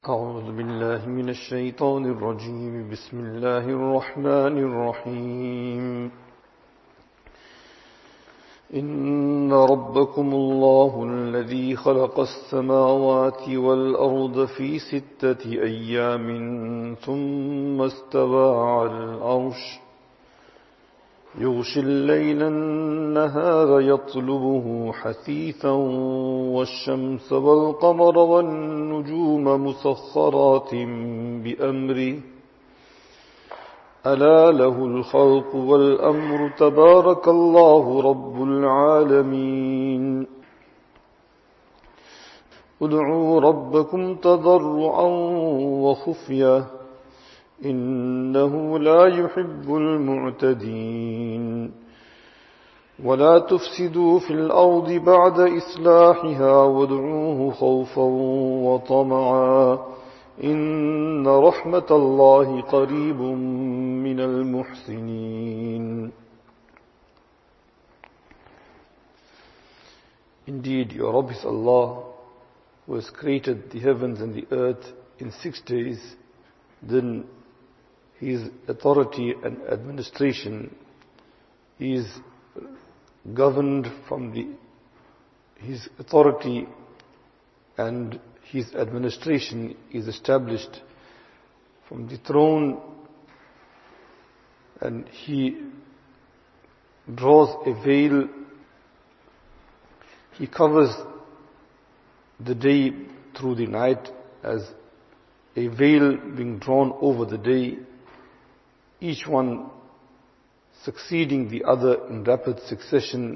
أعوذ بالله من الشيطان الرجيم. بسم الله الرحمن الرحيم. إن ربكم الله الذي خلق السماوات والأرض في 6 أيام ثم استوى على العرش يغشي الليل النهار يطلبه حثيثا والشمس والقمر والنجوم مسخرات بأمره ألا له الخلق والأمر تبارك الله رب العالمين. ادعوا ربكم تضرعا وخفية إنه لا يحب المعتدين. ولا تفسدوا في الأرض بعد إصلاحها وادعوه خوفا وطمعا إن رحمة الله قريب من المحسنين. Indeed, your Rabb is Allah, who has created the heavens and the earth in 6 days. Then His authority and administration is governed from His authority, and His administration is established from the throne, and He draws a veil. He covers the day through the night as a veil being drawn over the day, each one succeeding the other in rapid succession.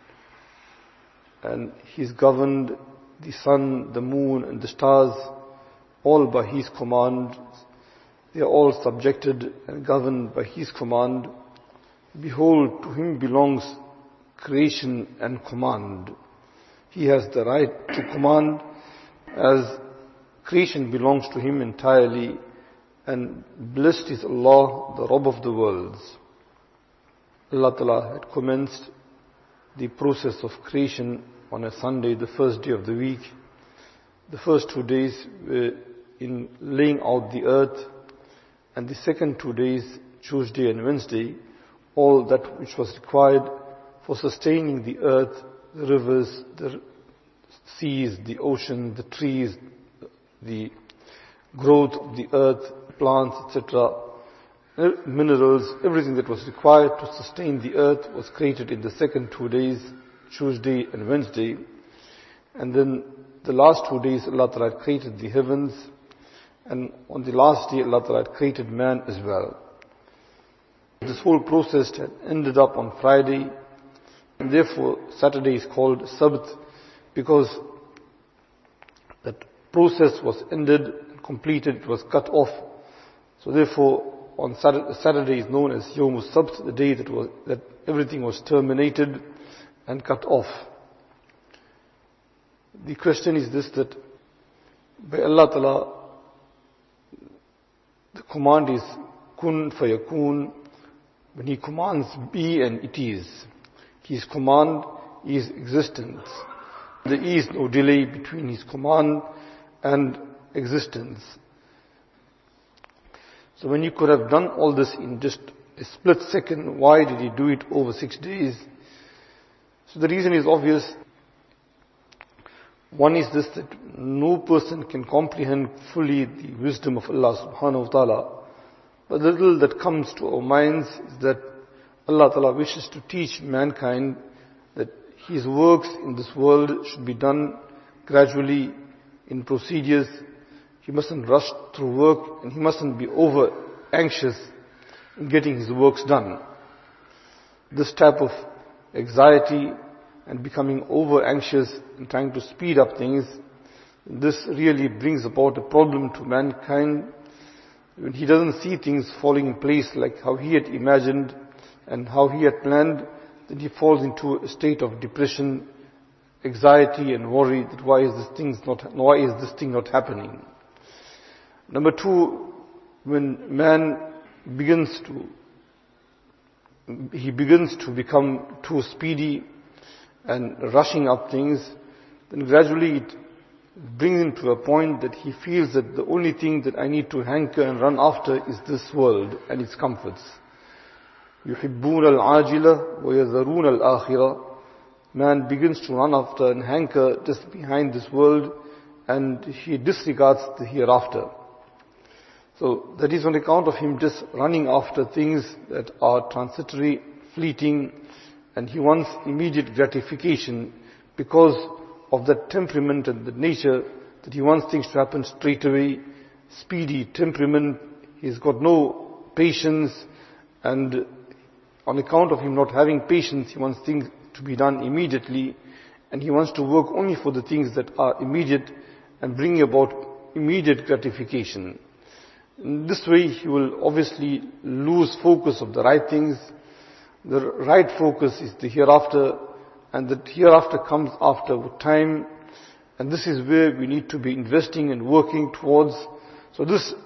And He's governed the sun, the moon and the stars all by His command. They are all subjected and governed by His command. Behold, to Him belongs creation and command. He has the right to command, as creation belongs to Him entirely, and blessed is Allah, the Rabb of the worlds. Allah Ta'ala had commenced the process of creation on a Sunday, the first day of the week. The first 2 days were in laying out the earth, and the second 2 days, Tuesday and Wednesday, all that which was required for sustaining the earth, the rivers, the seas, the ocean, the trees, the growth of the earth, plants, etc., minerals, everything that was required to sustain the earth was created in the second 2 days, Tuesday and Wednesday. And then the last 2 days Allah Ta'ala had created the heavens, and on the last day Allah Ta'ala had created man as well. This whole process had ended up on Friday, and therefore Saturday is called Sabt, because that process was ended, completed, it was cut off. So therefore, on Saturday is known as Yawm Sabt, the day that everything was terminated and cut off. The question is this, that by Allah Ta'ala, the command is kun fayakun. When He commands be, and it is. His command is existence. There is no delay between His command and existence. So when He could have done all this in just a split second, why did He do it over 6 days? So the reason is obvious. One is this, that no person can comprehend fully the wisdom of Allah subhanahu wa ta'ala. But the little that comes to our minds is that Allah Ta'ala wishes to teach mankind that His works in this world should be done gradually, in procedures. He mustn't rush through work, and he mustn't be over anxious in getting his works done. This type of anxiety and becoming over anxious and trying to speed up things, this really brings about a problem to mankind. When he doesn't see things falling in place like how he had imagined and how he had planned, then he falls into a state of depression, anxiety and worry that why is this thing not happening? Number 2, when man begins to become too speedy and rushing up things, then gradually it brings him to a point that he feels that the only thing that I need to hanker and run after is this world and its comforts. يُحِبُّونَ الْعَاجِلَ وَيَذَرُونَ الْآخِرَةِ. Man begins to run after and hanker just behind this world, and he disregards the hereafter. So that is on account of him just running after things that are transitory, fleeting, and he wants immediate gratification because of that temperament and the nature that he wants things to happen straight away, speedy temperament. He's got no patience, and on account of him not having patience, he wants things to be done immediately, and he wants to work only for the things that are immediate and bring about immediate gratification. In this way, he will obviously lose focus of the right things. The right focus is the hereafter, and the hereafter comes after with time, and this is where we need to be investing and working towards. So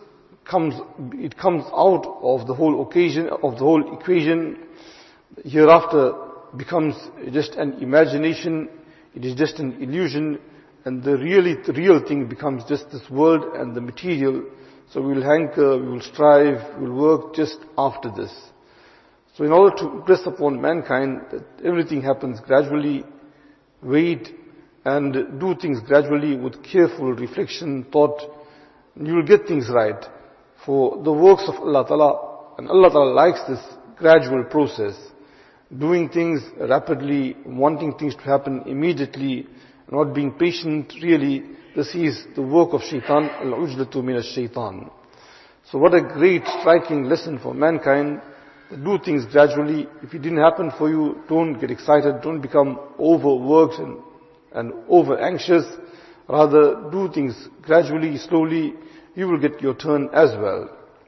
it comes out of the whole occasion, of the whole equation. Hereafter becomes just an imagination, it is just an illusion, and the real thing becomes just this world and the material. So we will hanker, we will strive, we will work just after this. So in order to impress upon mankind that everything happens gradually, wait and do things gradually with careful reflection, thought, you will get things right. For the works of Allah Ta'ala, and Allah Ta'ala likes this gradual process. Doing things rapidly, wanting things to happen immediately, not being patient, really, this is the work of shaitan, al-ujlatu min ash-shaitan. So what a great striking lesson for mankind. Do things gradually. If it didn't happen for you, don't get excited, don't become overworked and over anxious. Rather, do things gradually, slowly, you will get your turn as well.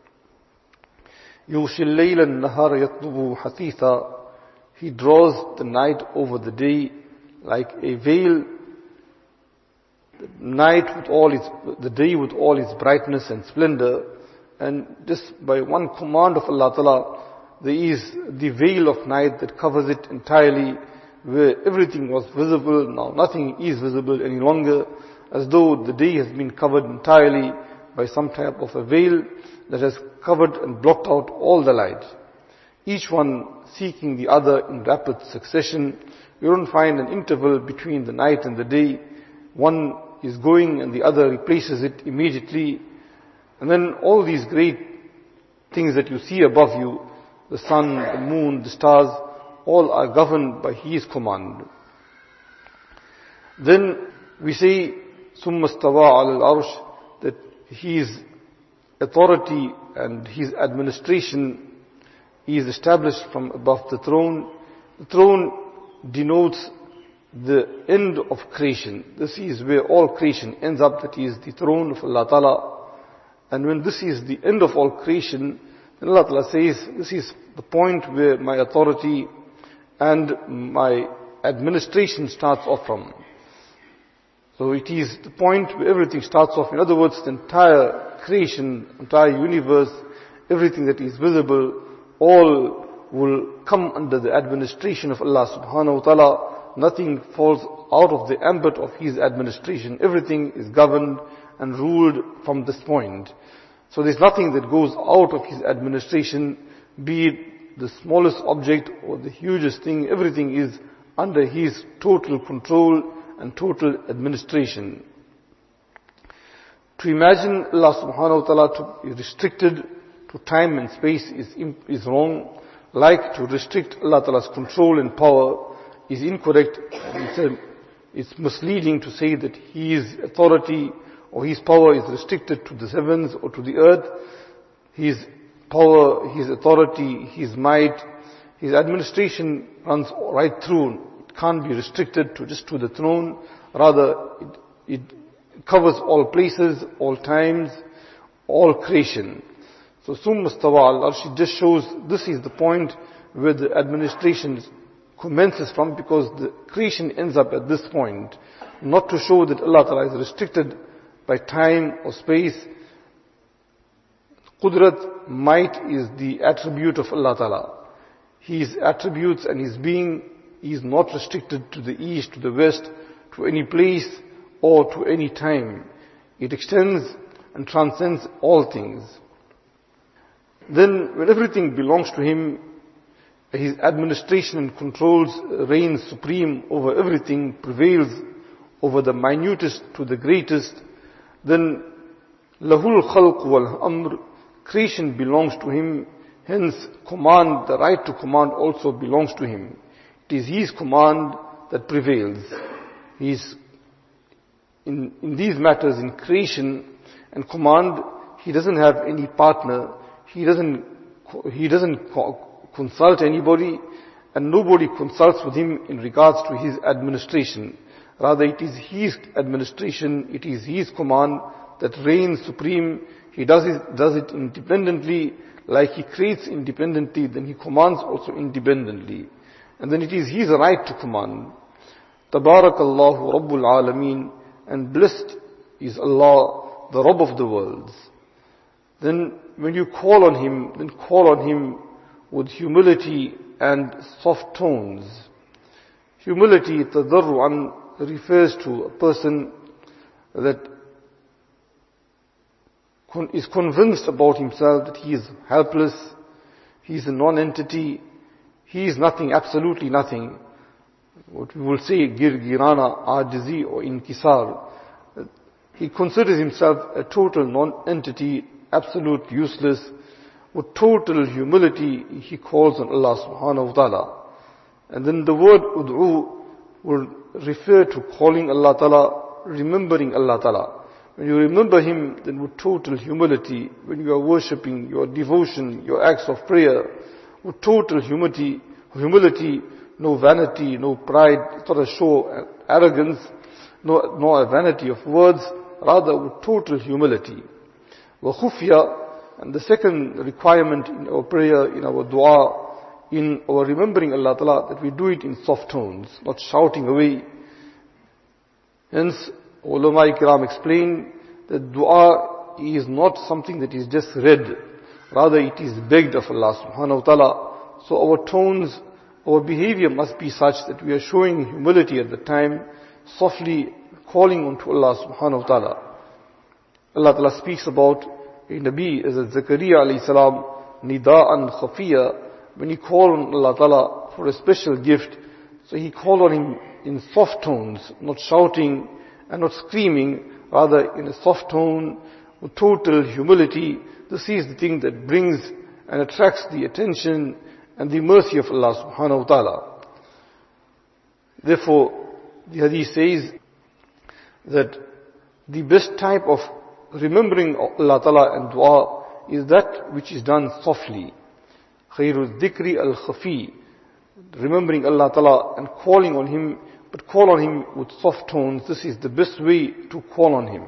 يُغْشِي اللَّيْلَ النَّهَارَ يَطْلُبُهُ حَثِيثًا. He draws the night over the day like a veil. The day with all its brightness and splendor, and just by one command of Allah Ta'ala, there is the veil of night that covers it entirely, where everything was visible, now nothing is visible any longer, as though the day has been covered entirely by some type of a veil that has covered and blocked out all the light. Each one seeking the other in rapid succession. You don't find an interval between the night and the day. One is going and the other replaces it immediately. And then all these great things that you see above you, the sun, the moon, the stars, all are governed by His command. Then we say, ثُمَّ اسْتَوَىٰ عَلَى الْعَرْشِ, that His authority and His administration is established from above the throne. The throne denotes the end of creation. This is where all creation ends up, that is the throne of Allah Ta'ala. And when this is the end of all creation, then Allah Ta'ala says, this is the point where my authority and my administration starts off from. So it is the point where everything starts off. In other words, the entire creation, entire universe, everything that is visible, all will come under the administration of Allah Subhanahu wa Ta'ala. Nothing falls out of the ambit of His administration. Everything is governed and ruled from this point. So there's nothing that goes out of His administration, be it the smallest object or the hugest thing. Everything is under His total control and total administration. To imagine Allah Subhanahu wa Ta'ala to be restricted to time and space is wrong. Like to restrict Allah Ta'ala's control and power is incorrect. It's misleading to say that His authority or His power is restricted to the heavens or to the earth. His power, His authority, His might, His administration runs right through. It can't be restricted to just to the throne. Rather, it covers all places, all times, all creation. So ثُمَّ اسْتَوَىٰ عَلَى الْعَرْشِ just shows this is the point where the administration commences from, because the creation ends up at this point. Not to show that Allah Ta'ala is restricted by time or space. Qudrat, might, is the attribute of Allah Ta'ala. His attributes and His being is not restricted to the east, to the west, to any place or to any time. It extends and transcends all things. Then when everything belongs to Him, His administration and controls reigns supreme over everything, prevails over the minutest to the greatest, then lahul khalq wal amr, creation belongs to Him, hence command, the right to command also belongs to Him. It is His command that prevails. In these matters, in creation and command, He doesn't have any partner, He doesn't consult anybody, and nobody consults with Him in regards to His administration. Rather, it is His administration, it is His command that reigns supreme. He does it independently, like He creates independently, then He commands also independently. And then it is His right to command. Tabarakallahu Rabbul Alameen, and blessed is Allah, the Rabb of the worlds. Then when you call on Him, then call on Him with humility and soft tones. Humility, tadarru'an, refers to a person that is convinced about himself that he is helpless, he is a non-entity, he is nothing, absolutely nothing. What we will say, girgirana, ajizi or inkisar. He considers himself a total non-entity, absolute useless. With total humility, he calls on Allah subhanahu wa ta'ala. And then the word ud'u will refer to calling Allah ta'ala, remembering Allah ta'ala. When you remember Him, then with total humility, when you are worshipping, your devotion, your acts of prayer, with total humility, no vanity, no pride, it's not a show, arrogance, nor a vanity of words, rather with total humility. وَخُفْيَا, and the second requirement in our prayer, in our dua, in our remembering Allah Ta'ala, that we do it in soft tones, not shouting away. Hence, ulama ikram explain that dua is not something that is just read, rather it is begged of Allah subhanahu wa ta'ala. So our tones, our behavior must be such that we are showing humility at the time, softly calling unto Allah subhanahu wa ta'ala. Allah Ta'ala speaks about a Nabi as Zakaria alayhi salam, nida'an khafiya, when he called on Allah Ta'ala for a special gift, so he called on Him in soft tones, not shouting and not screaming, rather in a soft tone, with total humility. This is the thing that brings and attracts the attention and the mercy of Allah subhanahu wa ta'ala. Therefore, the hadith says that the best type of remembering Allah ta'ala and dua is that which is done softly. Khairul dhikri al-khafi, remembering Allah ta'ala and calling on Him, but call on Him with soft tones. This is the best way to call on Him.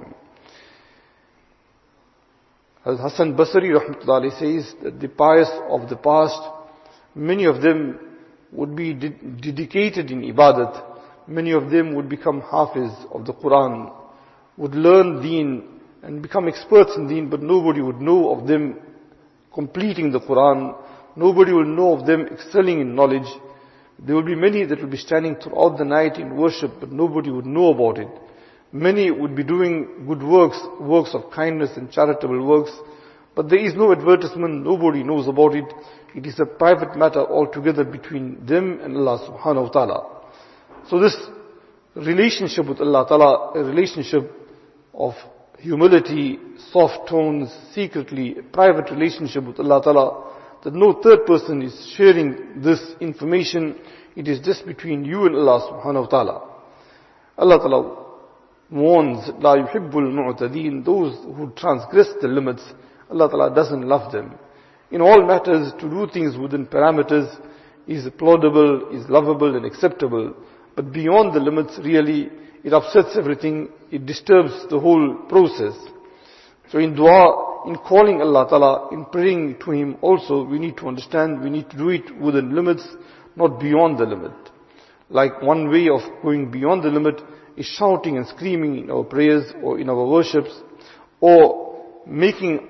As Hassan Basri rahmatullahi says that the pious of the past, many of them would be dedicated in ibadat. Many of them would become hafiz of the Quran, would learn deen and become experts in deen, but nobody would know of them completing the Quran. Nobody will know of them excelling in knowledge. There will be many that will be standing throughout the night in worship, but nobody would know about it. Many would be doing good works, works of kindness and charitable works, but there is no advertisement, nobody knows about it. It is a private matter altogether between them and Allah subhanahu wa ta'ala. So this relationship with Allah ta'ala, a relationship of humility, soft tones, secretly, a private relationship with Allah ta'ala, that no third person is sharing this information, it is just between you and Allah subhanahu wa ta'ala. Allah ta'ala warns, La yuhibbul mu'tadeen, those who transgress the limits, Allah ta'ala doesn't love them. In all matters, to do things within parameters is applaudable, is lovable and acceptable, but beyond the limits really, it upsets everything, it disturbs the whole process. So in dua, in calling Allah Ta'ala, in praying to Him also, we need to understand, we need to do it within limits, not beyond the limit. Like one way of going beyond the limit is shouting and screaming in our prayers or in our worships, or making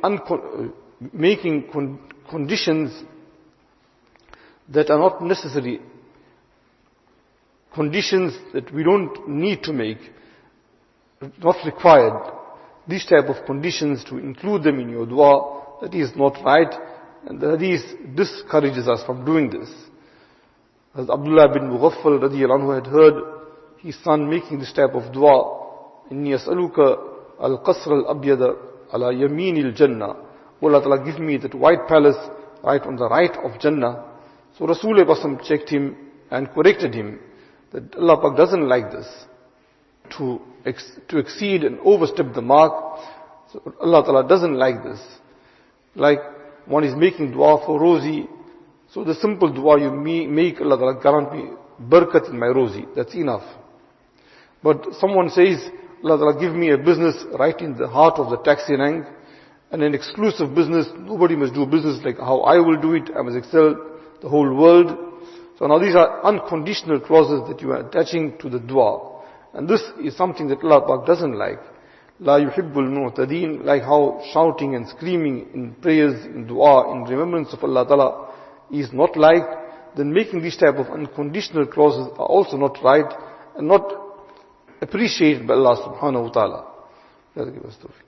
conditions that are not necessary, conditions that we don't need to make. not required. These type of conditions, to include them in your dua, that is not right, and the hadith discourages us from doing this. As Abdullah bin Mughaffal radiyallahu anhu had heard his son making this type of dua, إِنِّي أَسْأَلُكَ الْقَصْرَ الْأَبْيَدَ عَلَى يَمِينِ الْجَنَّةِ, O Allah Ta'ala, give me that white palace right on the right of Jannah. So Rasulullah checked him and corrected him that Allah Pak doesn't like this, to exceed and overstep the mark. So Allah Ta'ala doesn't like this. Like one is making dua for Rozi, so the simple dua you make, Allah Ta'ala grant me barakat in my Rozi, that's enough. But someone says, Allah Ta'ala give me a business right in the heart of the taxi rank, and an exclusive business, nobody must do business like how I will do it, I must excel the whole world. So now these are unconditional clauses that you are attaching to the dua. And this is something that Allah Pak doesn't like. La yuhibbul mu'tadeen, like how shouting and screaming in prayers, in dua, in remembrance of Allah Ta'ala is not liked, then making these type of unconditional clauses are also not right and not appreciated by Allah subhanahu wa ta'ala.